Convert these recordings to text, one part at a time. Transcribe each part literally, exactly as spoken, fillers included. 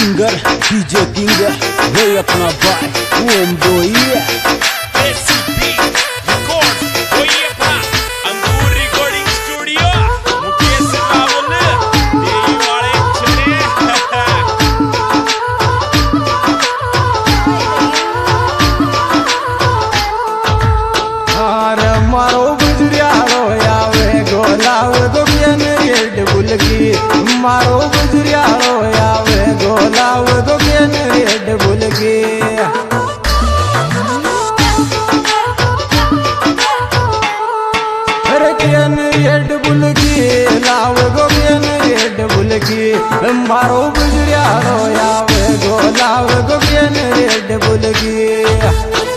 singer DJ king वे अपना भाई ओम बोइया मारो गुजरियालो आवे गोलाव दो गेन रेड भूल गया अरे गेन रेड भूल गई लाव गो गेन रेड भूल गई मारो गुजरियालो आवे गोलाव दो गेन रेड भूल गया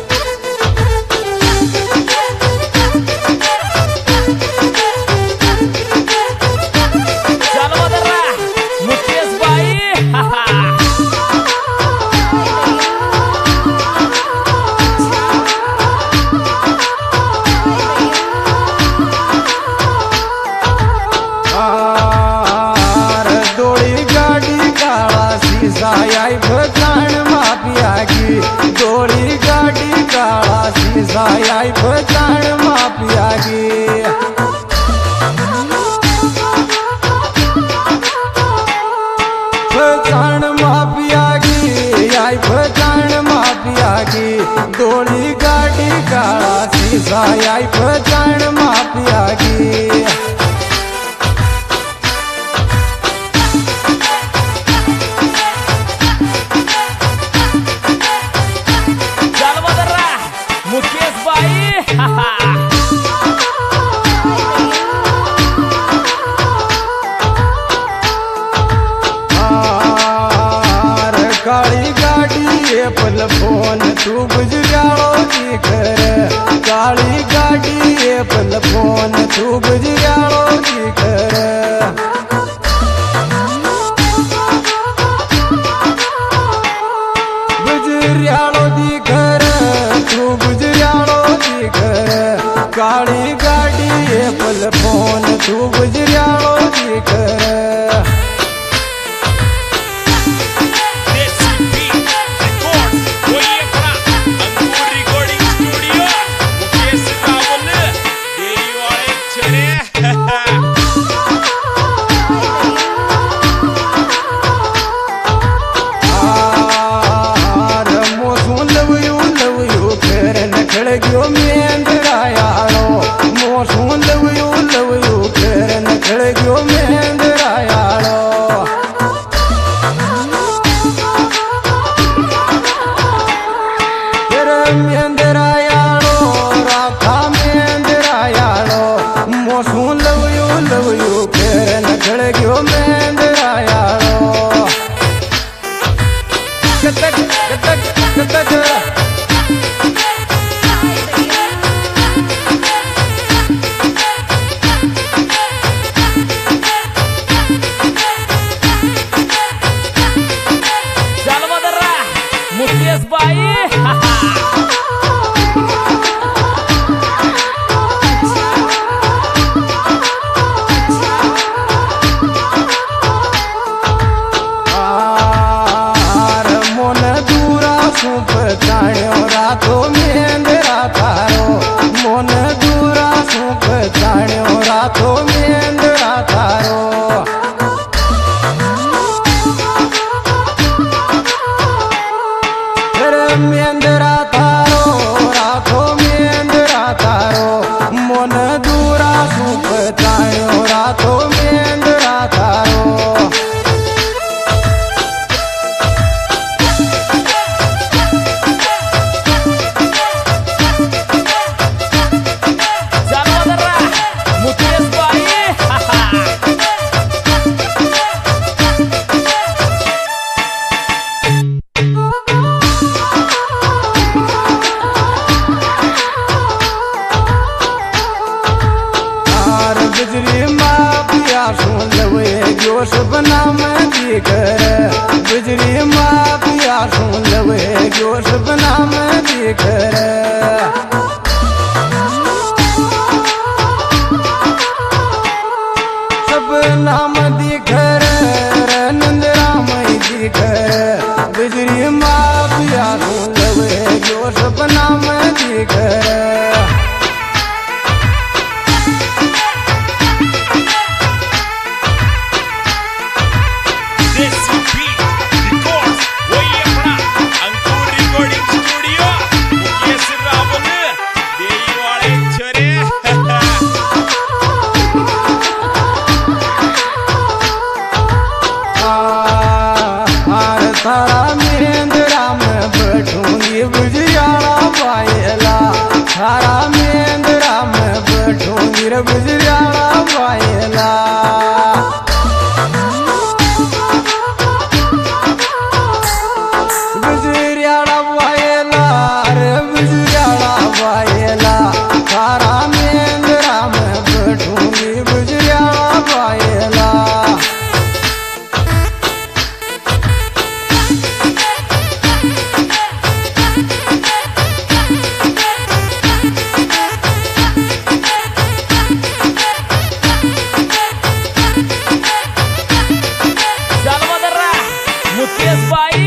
आई भजान मापिया की डोली गाड़ी काला शीशा आई भजान मापिया की भजान मापिया की आई भजान मापिया की डोली गाड़ी काला शीशा आई भजान मापिया की काली गाड़ी पल फोन तू गुजरियालो जी कर काली गाड़ी पल फोन तू गुजरियालो जी कर गुजरियालो जी कर तू गुजरियालो जी कर काली गाड़ी पल फोन तू गुजरियालो जी कर गयो मेंदरा यारो मोसू लवयो लवयो फिर नखड़ गयो मेंदरा यारो फिर मेंदरा यारो राधा मेंदरा यारो मोसू लवयो लवयो फिर नखड़ गयो मेंदरा यारो कतक कतक कतक रातो मेंदरा थारो मोन दूरा सुख जाण्यो रातो मेंदरा थारो मेंदरा थारो रातो मेंदरा थारो मोन दूरा सुख जाण्यो रातो मेंदरा थारो गुजरी मापिया सुन लवे जोश बना मैं दी कर गुजरी मापिया सुन लवे जोश बना मैं दी कर सब नाम दी कर नंद राम दी दिखे बिजली माफिया लवे जो सपना में दिखे थारा मेंद्रा में बैठूंगी बुझियाला पायला थारा मेंद्रा में बैठूंगी रे बुझियाला पायला बुझियाला पायला रे बुझियाला पायला थारा मेंद्रा में बैठूंगी बुझियाला पायला मुकेश भाई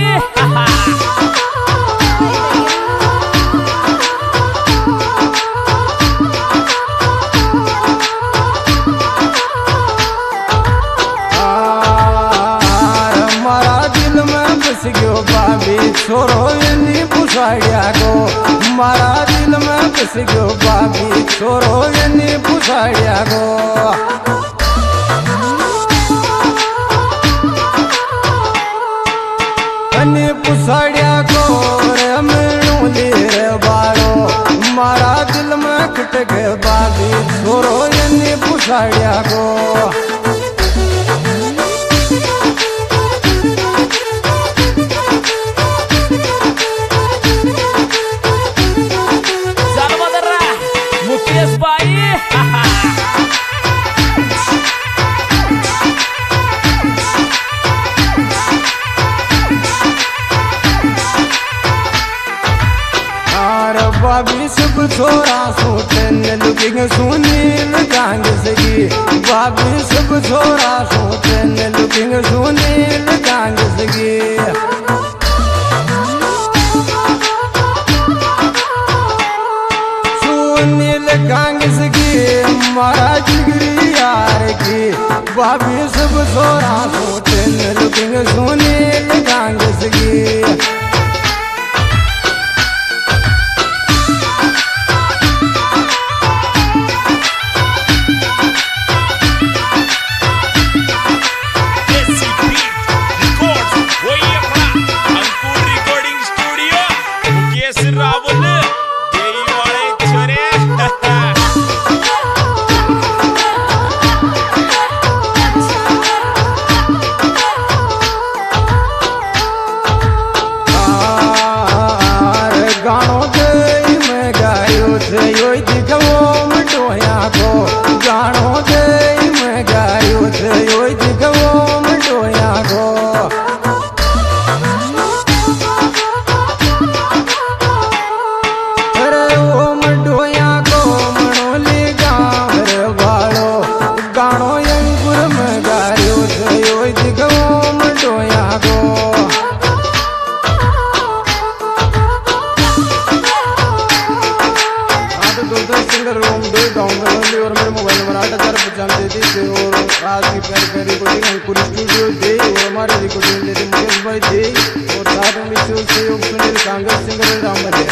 मारा दिल में बस गयो बाबी छोरो इन्हीं पुसाड़िया को मारा दिल में बस गयो बाबी छोरो इन्हीं पुसाड़िया को पुसाड़िया को रे मिलूंगी रे बारो मारा दिल में खटक बाबी छोरो इन्हीं पुसाड़िया को मुकेश भाई बाबी सब छोरा सोचन लुकिंग सुनील गांग सगी बाबी सब छोरा सोचन लुकिंग सुनील गांग सगी सुनील गांग सगी मारा जिगरी यार की बाबी सब छोरा सोचन लुकिंग सुनील गांग सगी और मेरे मोबाइल नंबर आठ हजार पचानवे दे और आज की प्यारी प्यारी रिकॉर्डिंग अंकुर स्टूडियो दे और हमारे रिकॉर्डिंग लेते मुकेश भाई दे और साथ में सहयोग सुनील कांग्रेस सिंगर राम